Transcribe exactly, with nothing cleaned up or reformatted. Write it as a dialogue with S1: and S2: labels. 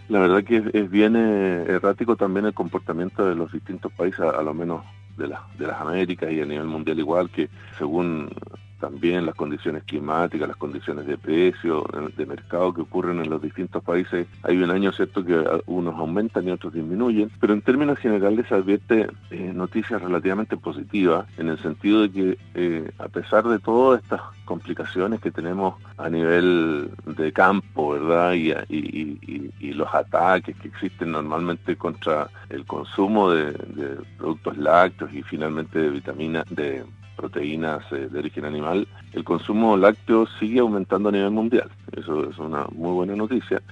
S1: La verdad que es, es bien eh, errático también el comportamiento de los distintos países, a, a lo menos de, la, de las Américas y a nivel mundial igual, que según también las condiciones climáticas, las condiciones de precio, de mercado que ocurren en los distintos países, hay un año, cierto, que unos aumentan y otros disminuyen, pero en términos generales se advierte eh, noticias relativamente positivas, en el sentido de que eh, a pesar de todas estas complicaciones que tenemos a nivel de campo, ¿verdad? Y, y, y, y los ataques que existen normalmente contra el consumo de, de productos lácteos y finalmente de vitaminas, de proteínas eh, de origen animal, el consumo lácteo sigue aumentando a nivel mundial. Eso es una muy buena noticia.